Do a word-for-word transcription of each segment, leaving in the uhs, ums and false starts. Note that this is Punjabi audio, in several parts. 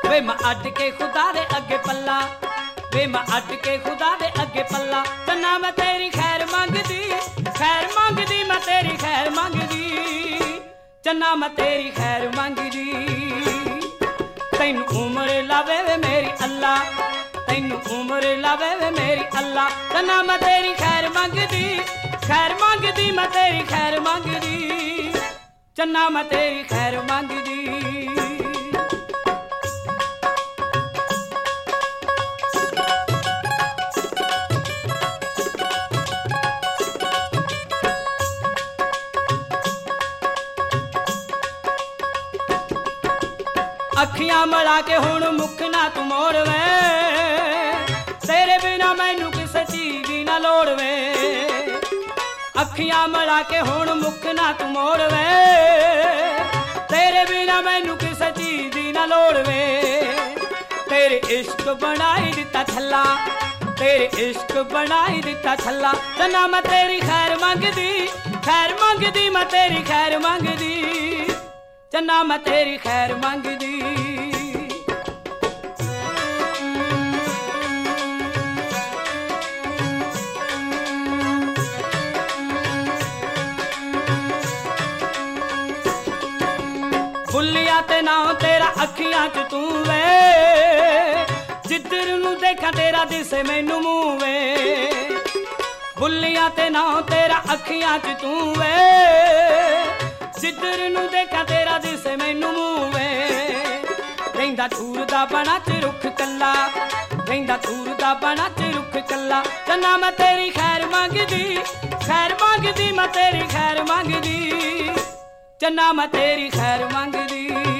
ਵੇ ਮੈਂ ਅੱਡ ਕੇ ਖੁਦਾ ਦੇ ਅੱਗੇ ਪੱਲਾ, ਵੇ ਮੈਂ ਅੱਡ ਕੇ ਖੁਦਾ ਦੇ ਅੱਗੇ ਪੱਲਾ। ਚੰਨਾ ਮੈਂ ਤੇਰੀ ਖੈਰ ਮੰਗਦੀ, ਖੈਰ ਮੰਗਦੀ ਮੈਂ ਤੇਰੀ ਖੈਰ ਮੰਗਦੀ, ਚੰਨਾ ਮੈਂ ਤੇਰੀ ਖੈਰ ਮੰਗਦੀ। ਤੈਨੂੰ ਉਮਰ ਲਾਵੇ ਵੇ ਮੇਰੀ ਅੱਲਾ, ਤੈਨੂੰ ਉਮਰ ਲਾਵੇ ਵੇ ਮੇਰੀ ਅੱਲਾ। ਚੰਨਾ ਮੈਂ ਤੇਰੀ ਖੈਰ ਮੰਗਦੀ, ਖੈਰ ਮੰਗਦੀ ਮੈਂ ਤੇਰੀ ਖੈਰ ਮੰਗਦੀ, ਚੰਨਾ ਮੈਂ ਤੇਰੀ ਖੈਰ ਮੰਗਦੀ। ਅੱਖੀਆਂ ਮਿਲਾ ਕੇ ਹੁਣ ਮੁੱਖ ਨਾ ਤੂੰ ਮੋੜ ਵੇ, ਤੇਰੇ ਬਿਨਾ ਮੈਨੂੰ ਕਿਸੇ ਚੀਜ਼ ਦੀ ਨਾ ਲੋੜ ਵੇ। ਅੱਖੀਆਂ ਮਿਲਾ ਕੇ ਹੁਣ ਮੁੱਖ ਨਾ ਤੂੰ ਮੋੜ ਵੇ, ਤੇਰੇ ਬਿਨਾ ਮੈਨੂੰ ਕਿਸੇ ਚੀਜ਼ ਦੀ ਨਾ ਲੋੜ ਵੇ। ਤੇਰੇ ਇਸ਼ਕ ਬਣਾਈ ਦਿੱਤਾ ਥੱਲਾ, ਤੇਰੇ ਇਸ਼ਕ ਬਣਾਈ ਦਿੱਤਾ ਥੱਲਾ। ਚੰਨਾ ਮੈਂ ਤੇਰੀ ਖੈਰ ਮੰਗਦੀ, ਖੈਰ ਮੰਗਦੀ ਮੈਂ ਤੇਰੀ ਖੈਰ ਮੰਗਦੀ, ਚੰਨਾ ਮੈਂ ਤੇਰੀ ਖੈਰ ਮੰਗਦੀ। ਬੁੱਲੀਆਂ ਤੇ ਨਾਂ ਤੇਰਾ ਅੱਖੀਆਂ ਚ ਤੂੰ ਵੇ, ਜਿੱਧਰ ਨੂੰ ਦੇਖਾਂ ਤੇਰਾ ਦਿਸੇ ਮੈਨੂੰ ਮੂੰਹ ਵੇ। ਬੁੱਲੀਆਂ ਤੇ ਨਾਂ ਤੇਰਾ ਅੱਖੀਆਂ ਚ ਤੂੰ ਵੇ, ਜਿੱਧਰ ਨੂੰ ਦੇਖਾਂ ਤੇਰਾ ਦਿਸੇ ਮੈਨੂੰ ਮੂੰਹ ਵੇ। ਰਹਿੰਦਾ ਧੂਰ ਦਾ ਬਣਾ ਚ ਰੁੱਖ ਕੱਲਾ, ਰਹਿੰਦਾ ਧੂਰ ਦਾ ਬਣਾ ਚ ਰੁੱਖ ਕੱਲਾ। ਚੰਨਾ ਮੈਂ ਤੇਰੀ ਖੈਰ ਮੰਗਦੀ, ਖੈਰ ਮੰਗਦੀ ਮੈਂ ਤੇਰੀ ਖੈਰ ਮੰਗਦੀ, ਚੰਨਾ ਮੈਂ ਤੇਰੀ ਖੈਰ ਮੰਗਦੀ।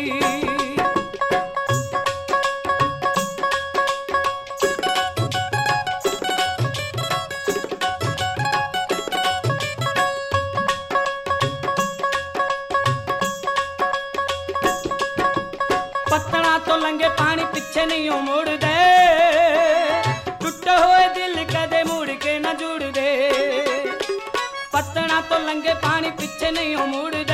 ਪੱਤਣਾ ਤੋਂ ਲੰਘੇ ਪਾਣੀ ਪਿੱਛੇ ਨਹੀਂ ਉਹ ਮੁੜਦੇ, ਟੁੱਟੇ ਹੋਏ ਦਿਲ ਕਦੇ ਮੁੜ ਕੇ ਨਾ ਜੁੜਦੇ। ਪੱਤਣਾ ਤੋਂ ਲੰਘੇ ਪਾਣੀ ਪਿੱਛੇ ਨਹੀਂ ਉਹ ਮੁੜਦੇ,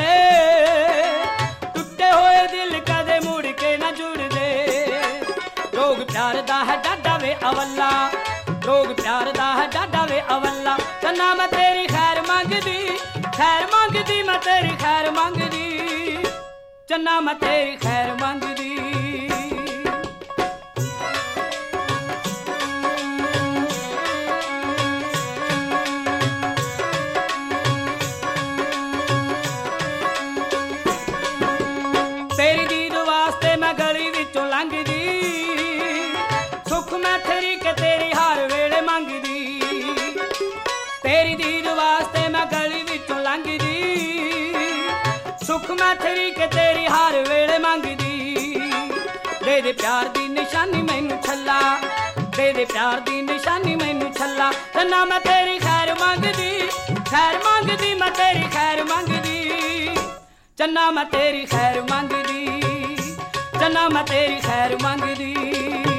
ਟੁੱਟੇ ਹੋਏ ਦਿਲ ਕਦੇ ਮੁੜ ਕੇ ਨਾ ਜੁੜਦੇ। ਰੋਗ ਪਿਆਰ ਦਾ ਹੈ ਡਾਡਾ ਵੇ ਅਵੱਲਾ, ਰੋਗ ਪਿਆਰ ਦਾ ਹੈ ਡਾਡਾ ਵੇ ਅਵੱਲਾ। ਚੰਨਾ ਮੈਂ ਤੇਰੀ ਖੈਰ ਮੰਗਦੀ, ਖੈਰ ਮੰਗਦੀ ਮੈਂ ਤੇਰੀ ਖੈਰ ਮੰਗਦੀ, ਚੰਨਾ ਮੈਂ ਤੇਰੀ ਖੈਰ ਮੰਗਦੀ। ਤੇਰੀ ਦੀਦ ਵਾਸਤੇ ਮੈਂ ਗਲੀ ਵਿੱਚੋਂ ਲੰਘਦੀ, ਸੁੱਖ ਮੈਂ ਤੇਰੀ ਕੇ ਤੇਰੀ ਹਰ ਵੇਲੇ ਮੰਗਦੀ। ਤੇਰੀ ਦੀਦ ਵਾਸਤੇ ਮੈਂ ਗਲੀ ਵਿੱਚੋਂ ਲੰਘਦੀ, ਸੁੱਖ ਮੈਂ ਤੇਰੀ ਕੇ ਤੇਰੀ ਹਰ ਵੇਲੇ ਮੰਗਦੀ। ਦੇ ਦੇ ਪਿਆਰ ਦੀ ਨਿਸ਼ਾਨੀ ਮੈਨੂੰ ਛੱਲਾ, ਦੇ ਦੇ ਪਿਆਰ ਦੀ ਨਿਸ਼ਾਨੀ ਮੈਨੂੰ ਛੱਲਾ। ਚੰਨਾ ਮੈਂ ਤੇਰੀ ਖੈਰ ਮੰਗਦੀ, ਖੈਰ ਮੰਗਦੀ ਮੈਂ ਤੇਰੀ ਖੈਰ ਮੰਗਦੀ, ਚੰਨਾ ਮੈਂ ਤੇਰੀ ਖੈਰ ਮੰਗਦੀ, ਚੰਨਾ ਮੈਂ ਤੇਰੀ ਖੈਰ ਮੰਗਦੀ।